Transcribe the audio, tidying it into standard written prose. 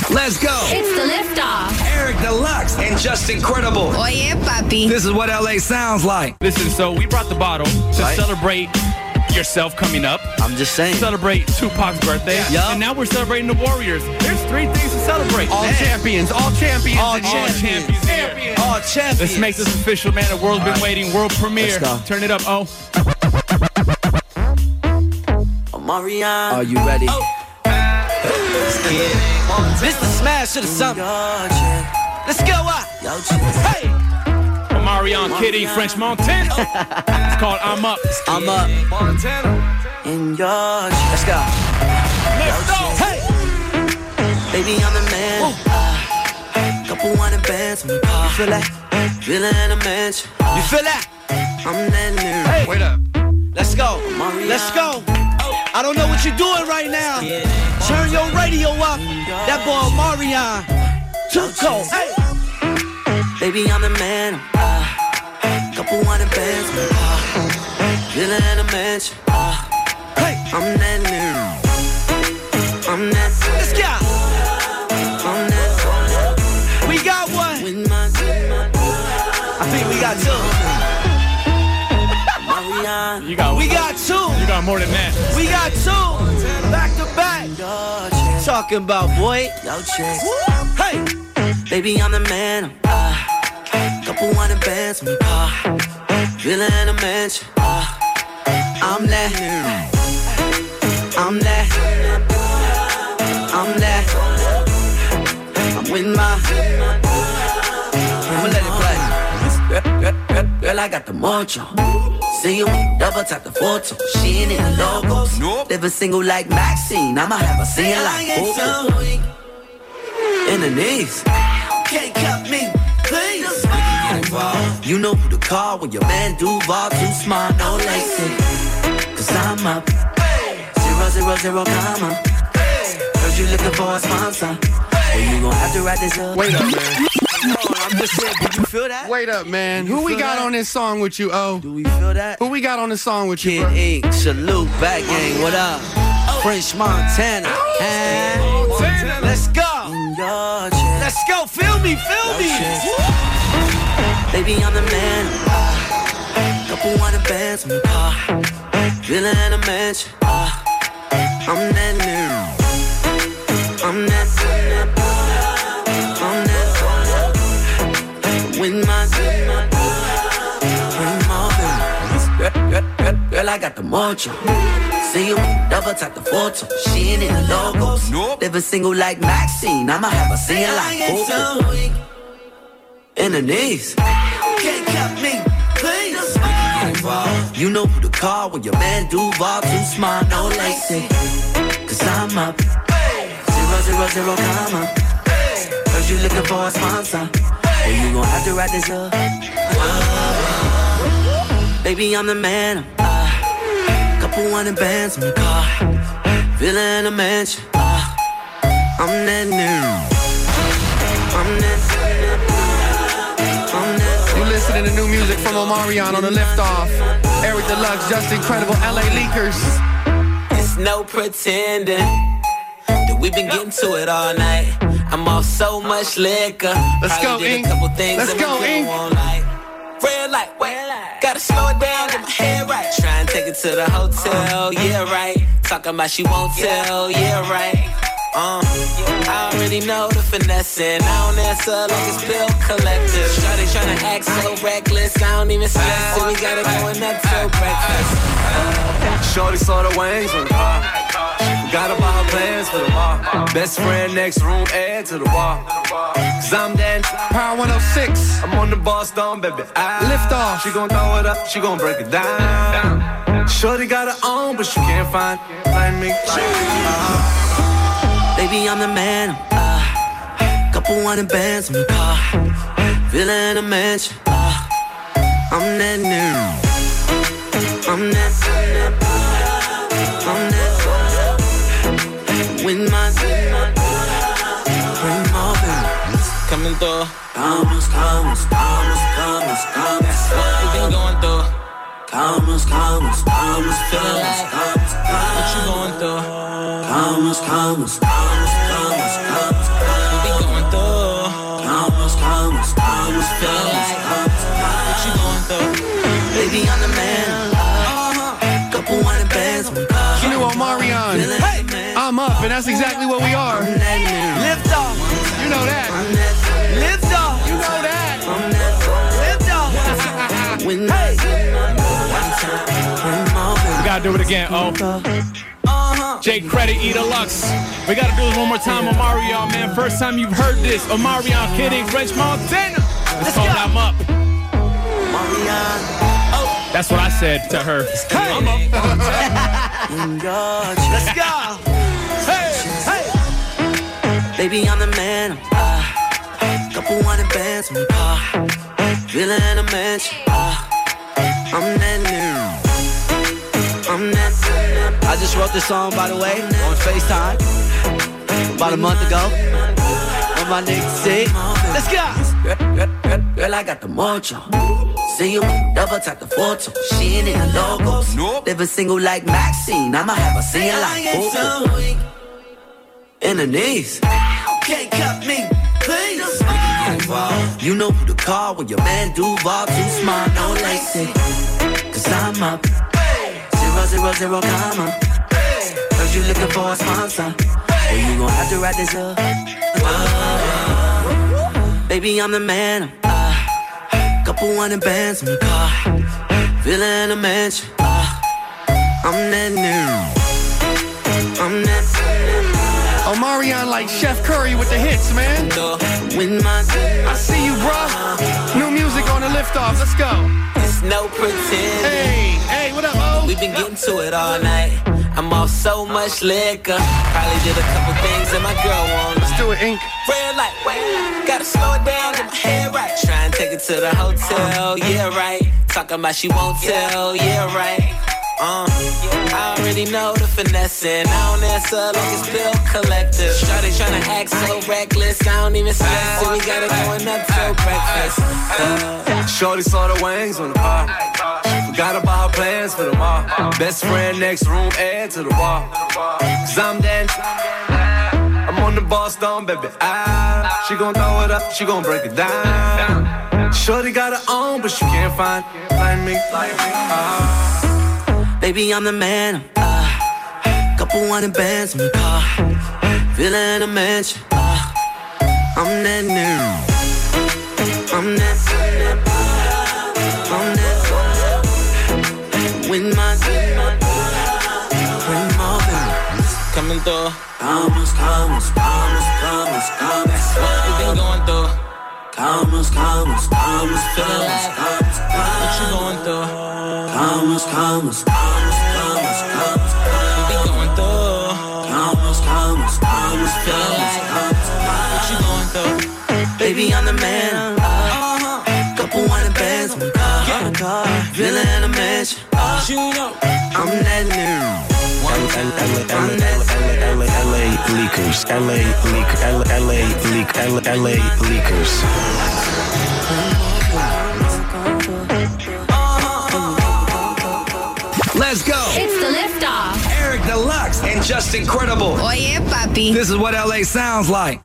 Let's go. It's the Liftoff. Eric Deluxe and Just Incredible. Oye, papi. This is what LA sounds like. Listen, so we brought the bottle to celebrate yourself coming up. I'm just saying. Celebrate Tupac's birthday. Yeah. And now we're celebrating the Warriors. There's 3 things to celebrate. All champions. All champions. All champions here. All champions. Let's make this official, man. The world's been waiting. World premiere. Let's go. Turn it up, oh. Marion. Are you ready? This the smash of the summer. Let's go up. Hey. Marion, Kitty, French Montana. It's called I'm Up. I'm up. Montana. In your Let's go. Let's go. Hey. Baby, I'm the man. Couple hundred bands in my car. You feel that? Villa in a mansion. You feel that? I'm that new. Hey. Wait up. Let's go. Let's go. I don't know what you're doing right now. Turn your radio up. That boy Marion. Too cold. Hey. Baby, I'm the man. Couple hundred bands in my car. Villa in a mansion. Hey. I'm that new. I'm that. Let's go. I'm that. We got one. I think we got 2. We got 2. You got more than that. We got 2. Back to back. Talking about, boy. Hey. Baby, I'm the man. Couple hundred bands in my car. Villa in a mansion. I'm that. I'm that. I'm that. I'm with my. I'ma let it play. Girl, I got the mojo. See you, double tap the photo. She ain't in the logos. Nope. Living single like Maxine. I'ma have a scene like Coco. In the knees. Can't cut me, please. You know who to call when your man Duval too smart, no lacy. Cause I'm up. 000, comma. Cause you looking for a sponsor. Or you gon' have to write this up. Wait up, man. I'm just saying, do you feel that? Wait up, man. Who we got on this song with you, oh? Do we feel that? Who we got on the song with you, Kid bro? Ink, salute, back gang, what up? French Montana. Let's go. Let's go, feel me. Baby, I'm the man. Couple hundred bands in my car. Villa in a mansion. I'm that new. I'm that. With my girl, I got the mojo. See you, double tap the photo. She ain't in the logos. Nope. Living single like Maxine. I'ma have a scene like Coco. In the knees. Can't cut me, please. You know who to call when your man Duval too smart, no lacy. Cause I'm up. 000, comma. Cause you looking for a sponsor. Or you gon' have to write this up. Baby, I'm the man. Couple hundred bands in my car. Villa in a mansion. I'm that new. I'm that. You listening to new music from Omarion on the Liftoff. Eric Deluxe, Just Incredible, LA Leakers. It's no pretending that we've been getting to it all night. I'm off so much liquor. Let's go, Ink. Let's go, Ink. Red light, gotta slow it down, get my head right. Try and take it to the hotel, yeah, right. Talking about she won't tell, yeah, right. I already know the finessing. I don't answer like it's bill collector. Shawty tryna act so reckless, I don't even stress it. We got it going up till breakfast. Shorty saw the wings on the car. Forgot about her plans for the bar. Best friend next room, add to the bar. Cause I'm that Power 106. I'm on the boss down, baby. Liftoff. She gon' throw it up, she gon' break it down. Shorty got her own, but she can't find me. Baby, I'm the man. Couple hundred bands in my car. Villa in a mansion. I'm that new. I'm that. I'm that. With my. Bring more baby. Coming through. Commas. That's what we been going through. Commas. Feeling like what you going through? Commas. what we are. Lift off. You know that. Lift off. You know that. Lift off. Hey. We gotta do it again, J Credit, E Deluxe. We gotta do this one more time, Omarion, man. First time you've heard this, Omarion, Kidding, French Montana. Let's call I'm up. That's what I said to her. Hey. I'm up. Let's go. Hey. Hey. Baby, I'm the man. Couple hundred bands in my car. Villa in a mansion. I'm that new. I just wrote this song, by the way, on FaceTime about a month ago. On my nigga C. Let's go. Girl, I got the mojo. See you, double tap the photo. She ain't in the logos. Living single like Maxine. I'ma have a scene like Coco. In the knees. Can't cut me, please. You know who to call when your man Duval too smart, no lacy. Cause I'm up. 000, comma. Cause you looking for a sponsor. Well, you gon' have to write this up. Baby, I'm the man. Couple hundred bands in my car. Villa in a mansion. I'm that new. Omarion like Chef Curry with the hits, man. I see you, bruh. New music on the Liftoff. Let's go. It's no pretend. Hey, what up, O? We've been getting to it all night. I'm off so much liquor. Probably did a couple things that my girl won't. Let's do it, Ink. Red light, wait. Gotta slow it down, get my head right. Try and take it to the hotel, yeah, right. Talking about she won't tell, yeah, right. I already know the finessing. I don't answer like it's bill collector. Shawty tryna act so reckless. I don't even stress it. We got it going up till breakfast. Shorty saw the wings on the bar. Forgot about her plans for the mall. Best friend next room, add to the wall. Cause I'm that. I'm on the boss down, baby. She gon' throw it up, she gon' break it down. Shorty got her own, but she can't find like me. Baby, I'm the man. Couple hundred bands in my car. Villa in a mansion. I'm that new. With my Coming through. Commas. That's what we been going through. Commas. Feeling like what you going through. Commas. We been going through. Commas. Feeling like what you going through. Baby, I'm the man. Couple hundred bands in my car. Villa in a mansion. You know. I'm that new. LA Leakers. Let's go. It's the Liftoff. Eric Deluxe and Justin Credible. Oye, papi. This is what LA sounds like.